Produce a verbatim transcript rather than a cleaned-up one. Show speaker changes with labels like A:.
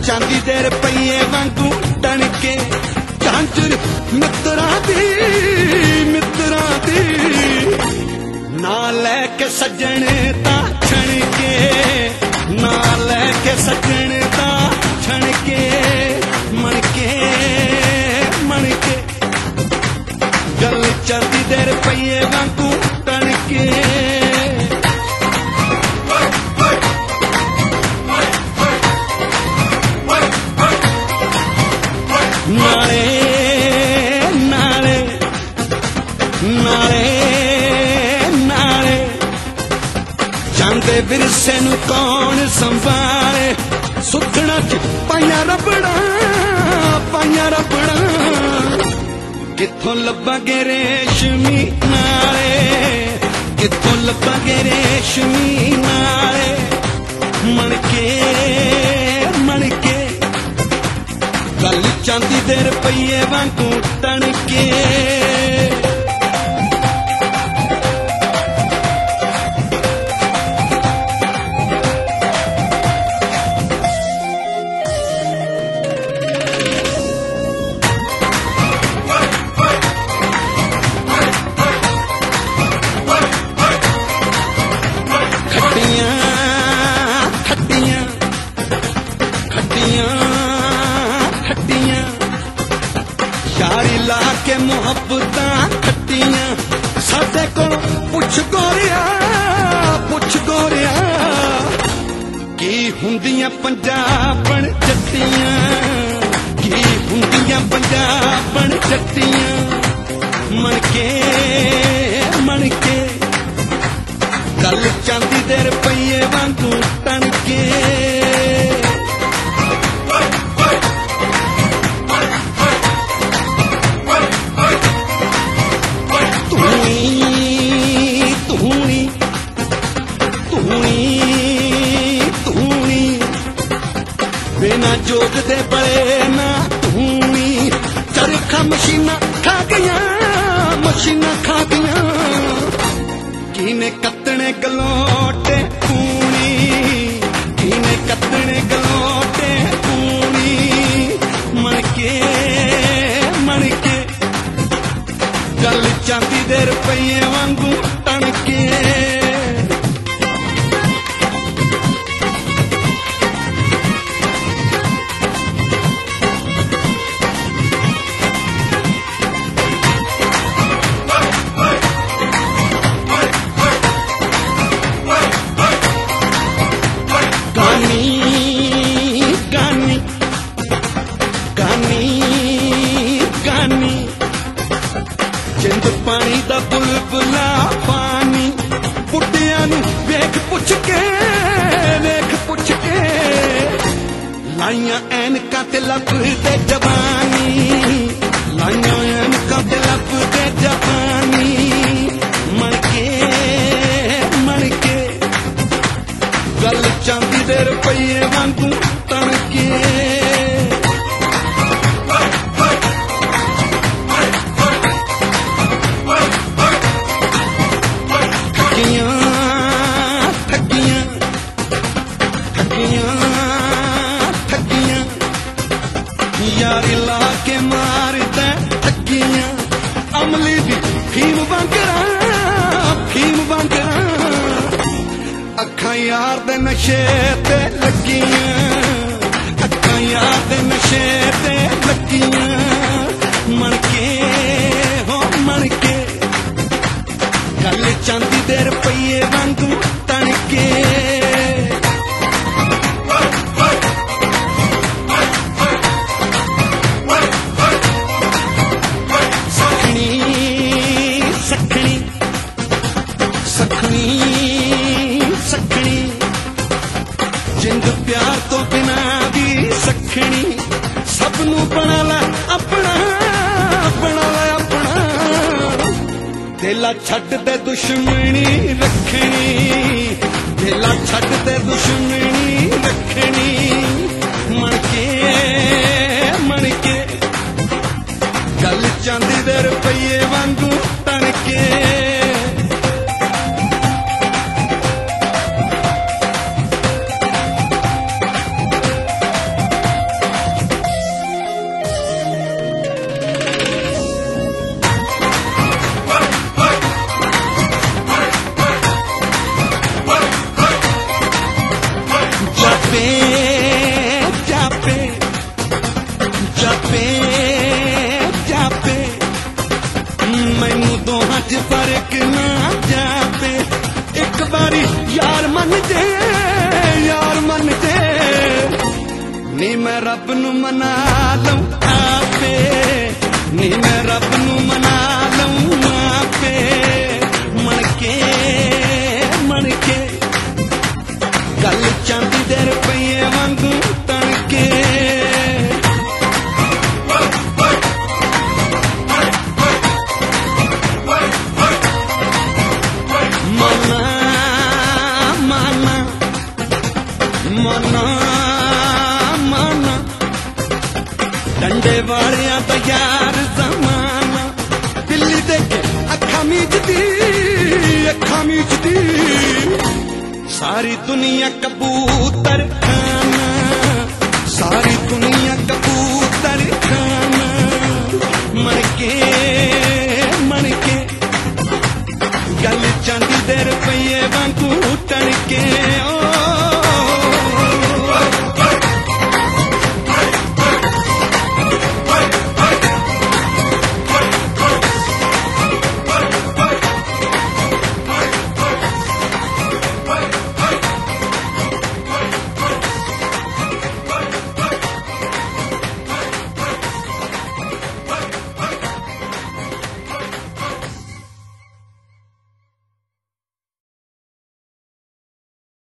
A: चांदी दे रुपये वांगू टणके झांझर मित्रा दी मित्रा दी ना लैके सजन ता छणके ना लैके सजन ता छणके मणके मणके गल चांदी दे रुपये वांगू टणके नाले नाले नाले नाले जांदे विरसे नू कौन संभाले सुखना च पाइया रबड़ा पाइया रबड़ा कित्थों लब्बांगे रेशमी नाले कित्थों लब्बांगे रेशमी नाले मणके मणके गल चांदी दे रुपये वांगू टणके खट्टियां खट्टियां खट्टियां खट्टियां यारी ला के मुहब्बतां खट्टियां साडे कोल पुछ गोरिया पुछ गोरिया की हुंदियां पंजाबण जट्टियां की हुंदियां पंजाबण जट्टियां मणके मणके गल चांदी दे रुपये वांगू टणके बिना जोग दे बड़े ना धूनी चरखा मशीना खा गया मशीना खा गया किने कतने गलोटे कूनी किने कतने गलोटे कूनी मणके मणके गल चांदी दे रुपये वांगू टणके जिंद पानी दा बुलबुला पानी बुढ़िया नू वेख पुछ के वेख पुछ के लाइया ऐनका ते लब दे जवानी लाइया ऐनका ते लब दे जवानी मणके मणके गल चांदी दे रुपये वांगू टणके यारी ला के मारदा ठगियां अमली दी फीम वांगरा फीम वांगरा अखां यार दे नशे ते लगियां अखां यार दे नशे ते लगियां मणके हो मणके गल चांदी दे रुपये वांगू टणके जिंद प्यार तो बिना दी सखनी सबनू बना ला अपना बना ला अपना दिला छड्ड दे दुश्मनी रखनी दिला छड्ड दे दुश्मनी रखनी मणके मणके गल चांदी दे रुपये वांगू टणके जापे जापे जापे जापे मैनू दोहां च फर्क ना जापे एक बारी यार मन जे यार मन जे नी मैं रब नू मना लूं आपे नी मैं रब नू मना लूं आपे मन के मन के गल चांदी दे रुपये वांगू तणके मना मना मना मना डंडे वालियां दा यार जमाना दिल्ली देखे अखा मीचदी अखा मीचदी सारी दुनिया कबूतर खाना सारी दुनिया कबूतर खाना मन के मन के गल चांदी दे रुपये वांगू तणके।